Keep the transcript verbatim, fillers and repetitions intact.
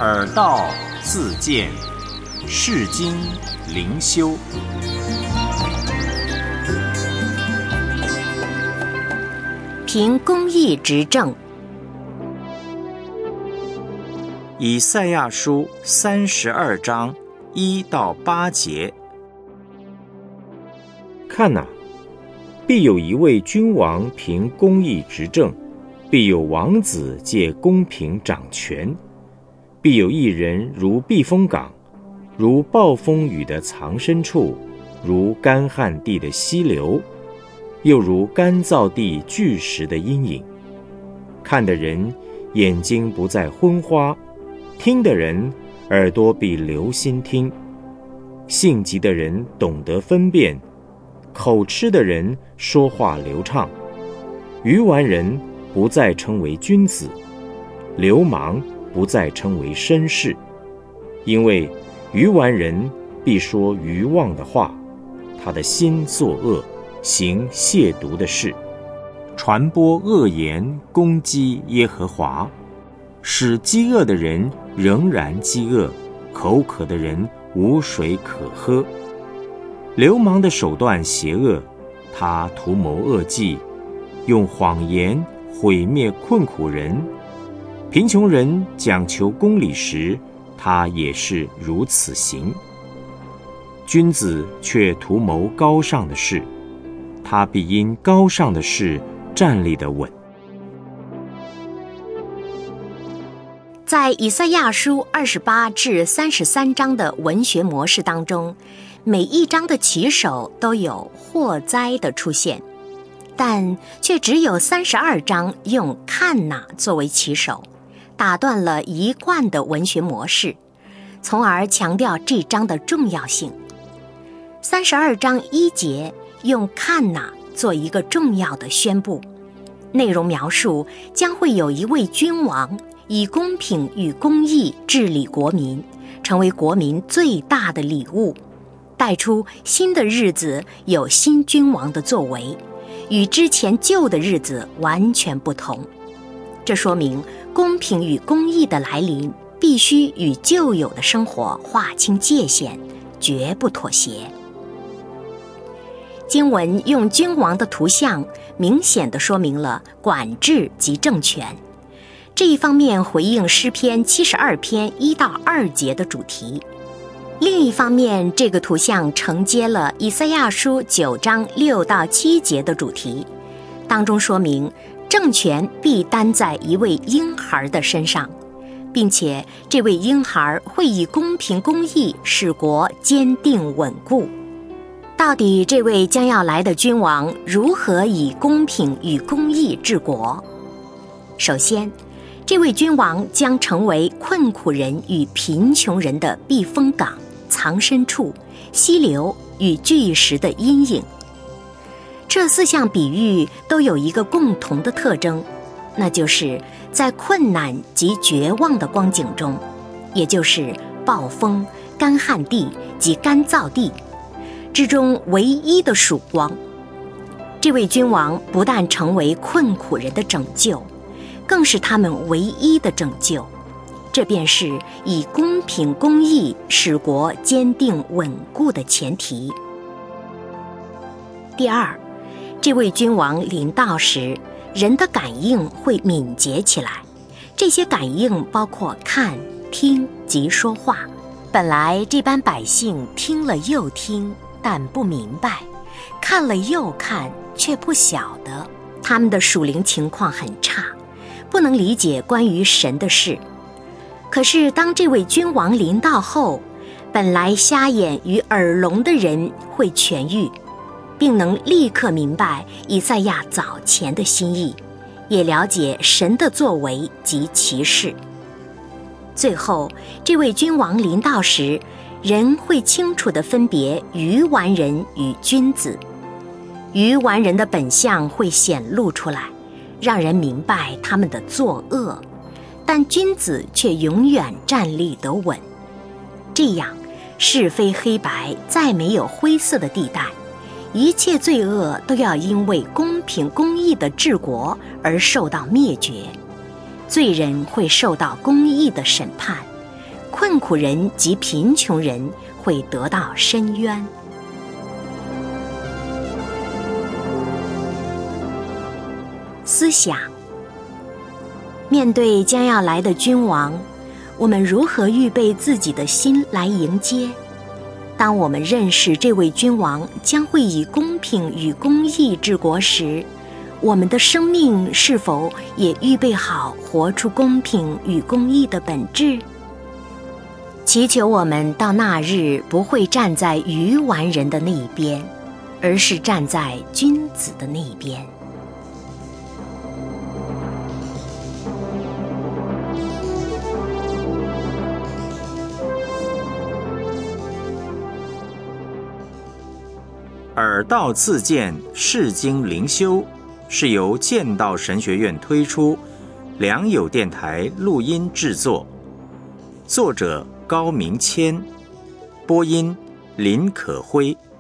耳道自见，世经灵修。 凭公义执政。 以赛亚书三十二章一到八节。 看哪，必有一位君王凭公义执政，必有王子借公平掌权，必有一人如避风港，如暴风雨的藏身处，如干旱地的溪流，又如干燥地巨石的阴影。看的人眼睛不再昏花，听的人耳朵必留心听，性急的人懂得分辨，口吃的人说话流畅，愚顽人不再称为君子，流氓不再称为绅士，因为愚顽人必说愚妄的话，他的心作恶，行亵渎的事， 传播恶言，攻击耶和华，使饥饿的人仍然饥饿，口渴的人无水可喝。流氓的手段邪恶，他图谋恶计，用谎言毁灭困苦人。贫穷人讲求公理时，他也是如此行。君子却图谋高尚的事，他必因高尚的事站立得稳。 在以赛亚书二十八至三十三章的文学模式当中，每一章的起首都有祸灾的出现，但却只有三十二章用看哪作为起首，打断了一贯的文学模式，从而强调这章的重要性。三十二章一节用看哪做一个重要的宣布，内容描述将会有一位君王以公平与公义治理国民，成为国民最大的礼物，带出新的日子有新君王的作为，与之前旧的日子完全不同。这说明公平与公义的来临必须与旧有的生活划清界限，绝不妥协。经文用君王的图像明显地说明了管制及政权，这一方面回应诗篇七十二篇一到二节的主题，另一方面这个图像承接了以赛亚书九章六到七节的主题，当中说明政权必担在一位婴孩的身上，并且这位婴孩会以公平公义使国坚定稳固。到底这位将要来的君王如何以公平与公义治国？首先，这位君王将成为困苦人与贫穷人的避风港、藏身处、溪流与巨石的阴影。这四项比喻都有一个共同的特征，那就是在困难及绝望的光景中，也就是暴风、干旱地及干燥地之中唯一的曙光。这位君王不但成为困苦人的拯救，更是他们唯一的拯救，这便是以公平公义使国坚定稳固的前提。第二，这位君王临到时，人的感应会敏捷起来，这些感应包括看、听及说话。本来这般百姓听了又听，但不明白，看了又看，却不晓得，他们的属灵情况很差，不能理解关于神的事。可是当这位君王临到后，本来瞎眼与耳聋的人会痊愈，并能立刻明白以赛亚早前的心意，也了解神的作为及其事。最后，这位君王临到时，人会清楚地分别愚顽人与君子，愚顽人的本相会显露出来，让人明白他们的作恶，但君子却永远站立得稳。这样，是非黑白再没有灰色的地带，一切罪恶都要因为公平公义的治国而受到灭绝，罪人会受到公义的审判， 困苦人及贫穷人会得到伸冤。思想：面对将要来的君王，我们如何预备自己的心来迎接？当我们认识这位君王将会以公平与公义治国时，我们的生命是否也预备好活出公平与公义的本质？祈求我们到那日不会站在愚顽人的那一边，而是站在君子的那一边。 耳道自荐世经灵修是由剑道神学院推出，良友电台录音制作，作者高明谦，播音林可辉。